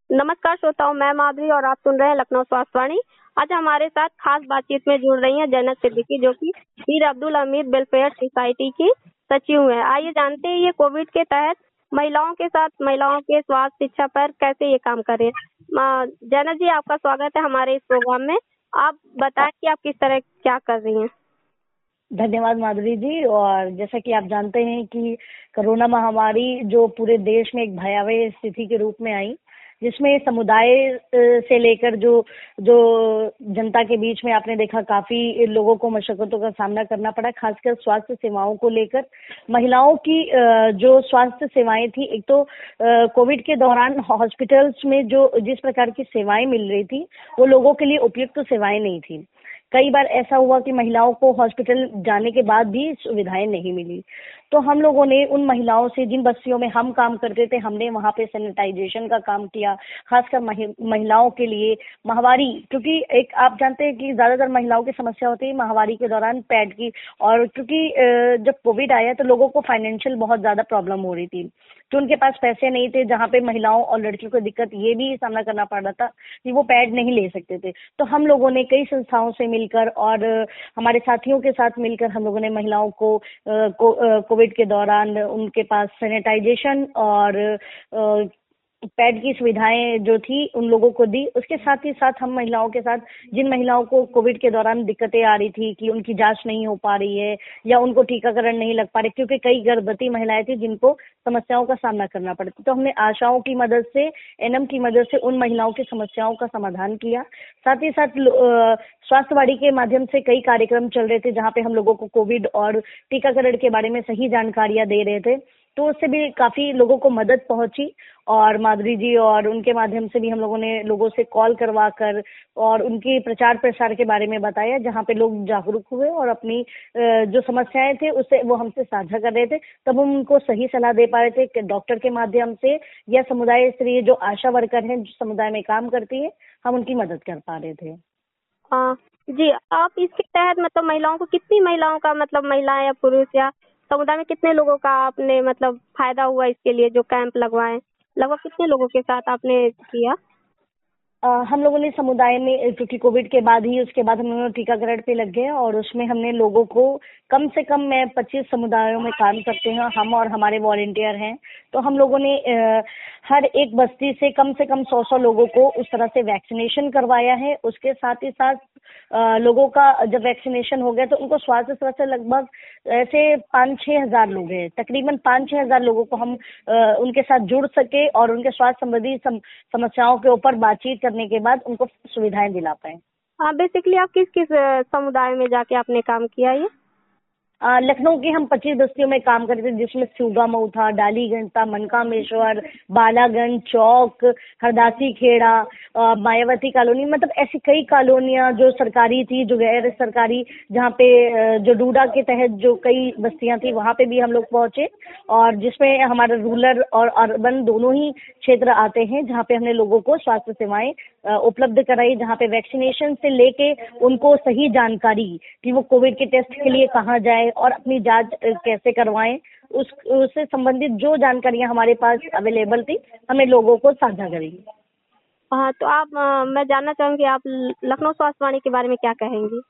नमस्कार श्रोताओं, मैं माधुरी और आप सुन रहे हैं लखनऊ स्वास्थ्यवाणी। आज हमारे साथ खास बातचीत में जुड़ रही हैं जन्नत सिद्दीकी, जो कि मीर अब्दुल हमीद वेलफेयर सोसाइटी की सचिव हैं। आइए जानते हैं ये कोविड के तहत महिलाओं के साथ महिलाओं के स्वास्थ्य शिक्षा पर कैसे ये काम कर रहे हैं। जन्नत जी, आपका स्वागत है हमारे इस प्रोग्राम में। आप बताएं कि आप किस तरह क्या कर रही हैं। धन्यवाद माधुरी जी। और जैसा कि आप जानते हैं कि कोरोना महामारी जो पूरे देश में एक भयावह स्थिति के रूप में आई, जिसमें समुदाय से लेकर जो जो जनता के बीच में आपने देखा काफी लोगों को मशक्कतों का सामना करना पड़ा, खासकर स्वास्थ्य सेवाओं को लेकर। महिलाओं की जो स्वास्थ्य सेवाएं थी, एक तो कोविड के दौरान हॉस्पिटल्स में जो जिस प्रकार की सेवाएं मिल रही थी वो लोगों के लिए उपयुक्त सेवाएं नहीं थी। कई बार ऐसा हुआ कि महिलाओं को हॉस्पिटल जाने के बाद भी सुविधाएं नहीं मिली। तो हम लोगों ने उन महिलाओं से, जिन बस्तियों में हम काम करते थे, हमने वहां पे सैनिटाइजेशन का काम किया, खासकर महिलाओं के लिए। माहवारी, क्योंकि एक आप जानते हैं कि ज्यादातर महिलाओं की समस्या होती है माहवारी के दौरान पैड की। और क्योंकि जब कोविड आया तो लोगों को फाइनेंशियल बहुत ज्यादा प्रॉब्लम हो रही थी, तो उनके पास पैसे नहीं थे, जहाँ पे महिलाओं और लड़कियों को दिक्कत ये भी सामना करना पड़ रहा था कि वो पैड नहीं ले सकते थे। तो हम लोगों ने कई संस्थाओं से मिलकर और हमारे साथियों के साथ मिलकर हम लोगों ने महिलाओं को कोविड के दौरान उनके पास सैनिटाइजेशन और पैड की सुविधाएं जो थी उन लोगों को दी। उसके साथ ही साथ हम महिलाओं के साथ, जिन महिलाओं को कोविड के दौरान दिक्कतें आ रही थी कि उनकी जांच नहीं हो पा रही है या उनको टीकाकरण नहीं लग पा रहे, क्योंकि कई गर्भवती महिलाएं थी जिनको समस्याओं का सामना करना पड़ता, तो हमने आशाओं की मदद से, एनएम की मदद से उन महिलाओं की समस्याओं का समाधान किया। साथ ही साथ स्वास्थ्यवाणी के माध्यम से कई कार्यक्रम चल रहे थे जहाँ पे हम लोगों को कोविड और टीकाकरण के बारे में सही जानकारियां दे रहे थे, तो उससे भी काफी लोगों को मदद पहुंची। और माधुरी जी, और उनके माध्यम से भी हम लोगों ने लोगों से कॉल करवा कर और उनकी प्रचार प्रसार के बारे में बताया, जहाँ पे लोग जागरूक हुए और अपनी जो समस्याएं थे उससे वो हमसे साझा कर रहे थे। तब हम उनको सही सलाह दे पा रहे थे कि डॉक्टर के माध्यम से या समुदाय स्तरीय जो आशा वर्कर हैं जो समुदाय में काम करती है, हम उनकी मदद कर पा रहे थे। जी, आप इसके तहत मतलब महिलाओं को, कितनी महिलाओं का, मतलब महिलाएं या पुरुष या समुदाय में कितने लोगों का आपने मतलब फायदा हुआ इसके लिए जो कैंप लगवाए? लगभग कितने लोगों के साथ आपने किया? हम लोगों ने समुदाय में, क्योंकि कोविड के बाद ही उसके बाद हम लोग टीकाकरण पे लग गए और उसमें हमने लोगों को कम से कम, मैं 25 समुदायों में काम करते हैं हम और हमारे वॉलेंटियर हैं, तो हम लोगों ने हर एक बस्ती से कम 100 लोगों को उस तरह से वैक्सीनेशन करवाया है। उसके साथ ही साथ लोगों का जब वैक्सीनेशन हो गया तो उनको स्वास्थ्य सेवा से लगभग ऐसे 5-6 हजार लोग हैं, तकरीबन 5-6 हजार लोगों को हम उनके साथ जुड़ सके और उनके स्वास्थ्य संबंधी समस्याओं के ऊपर बातचीत करने के बाद उनको सुविधाएं दिला पाए। बेसिकली आप किस किस समुदाय में जाके आपने काम किया ये? लखनऊ की हम 25 बस्तियों में काम करते थे, जिसमें सूगामऊ था, डालीगंज था, मनकामेश्वर, बालागंज चौक, हरदासी खेड़ा, मायावती कॉलोनी, मतलब ऐसी कई कॉलोनियां जो सरकारी थी, जो गैर सरकारी, जहाँ पे जो डूडा के तहत जो कई बस्तियां थी वहाँ पे भी हम लोग पहुंचे, और जिसमें हमारे रूरल और अर्बन दोनों ही क्षेत्र आते हैं, जहाँ पे हमने लोगों को स्वास्थ्य सेवाएं उपलब्ध कराई, जहाँ पे वैक्सीनेशन से लेके उनको सही जानकारी कि वो कोविड के टेस्ट के लिए कहाँ जाए और अपनी जांच कैसे करवाएं, उससे संबंधित जो जानकारियां हमारे पास अवेलेबल थी हमने लोगों को साझा करी। तो आप मैं जानना चाहूंगी, आप लखनऊ स्वास्थ्यवाणी के बारे में क्या कहेंगी?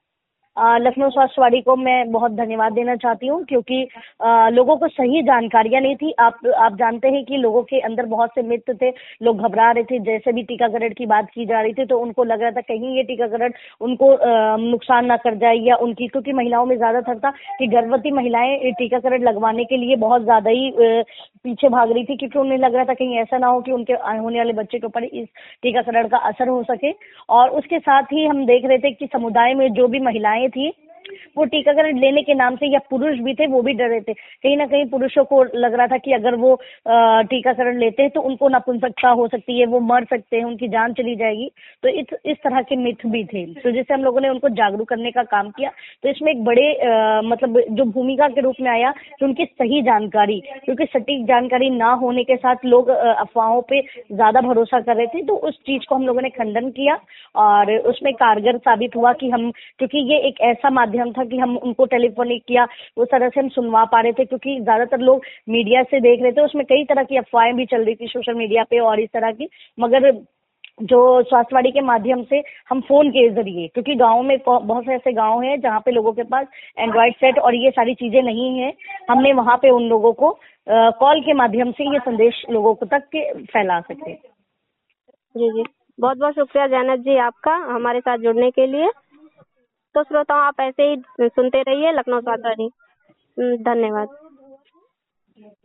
लखनऊ स्वास्थ्यवाणी को मैं बहुत धन्यवाद देना चाहती हूँ, क्योंकि लोगों को सही जानकारियां नहीं थी। आप जानते हैं कि लोगों के अंदर बहुत से मिथ थे, लोग घबरा रहे थे, जैसे भी टीकाकरण की बात की जा रही थी तो उनको लग रहा था कहीं ये टीकाकरण उनको नुकसान ना कर जाए, या उनकी, क्योंकि महिलाओं में ज्यादातर था कि गर्भवती महिलाएं टीकाकरण लगवाने के लिए बहुत ज्यादा ही पीछे भाग रही थी, क्योंकि उन्हें लग रहा था कहीं ऐसा ना हो कि उनके होने वाले बच्चे के ऊपर इस टीकाकरण का असर हो सके। और उसके साथ ही हम देख रहे थे कि समुदाय में जो भी महिलाएं थी वो टीकाकरण लेने के नाम से, या पुरुष भी थे वो भी डर रहे थे। कहीं ना कहीं पुरुषों को लग रहा था कि अगर वो टीकाकरण लेते हैं तो उनको नपुंसकता हो सकती है, वो मर सकते हैं, उनकी जान चली जाएगी। तो इस तरह के मिथ भी थे, तो जैसे हम लोगों ने उनको जागरूक करने का काम किया। तो इसमें एक बड़े मतलब जो भूमिका के रूप में आया कि उनकी सही जानकारी, क्योंकि सटीक जानकारी ना होने के साथ लोग अफवाहों पे ज्यादा भरोसा कर रहे थे, तो उस चीज को हम लोगों ने खंडन किया और उसमें कारगर साबित हुआ कि हम, क्योंकि ये एक ऐसा माध्यम माध्यम था कि हम उनको टेलीफोनिक किया उस तरह से हम सुनवा पा रहे थे, क्योंकि ज्यादातर लोग मीडिया से देख रहे थे, उसमें कई तरह की अफवाहें भी चल रही थी सोशल मीडिया पे और इस तरह की। मगर जो स्वास्थ्यवाणी के माध्यम से हम फोन के जरिए, क्योंकि गाँव में बहुत से ऐसे गाँव हैं जहाँ पे लोगों के पास एंड्रॉइड सेट और ये सारी चीजें नहीं है, हमने वहाँ पे उन लोगों को कॉल के माध्यम से ये संदेश लोगों को तक के फैला सके। जी जी, बहुत बहुत शुक्रिया जैनब जी आपका हमारे साथ जुड़ने के लिए। तो श्रोताओं, आप ऐसे ही सुनते रहिए लखनऊ स्वास्थ्यवाणी। धन्यवाद।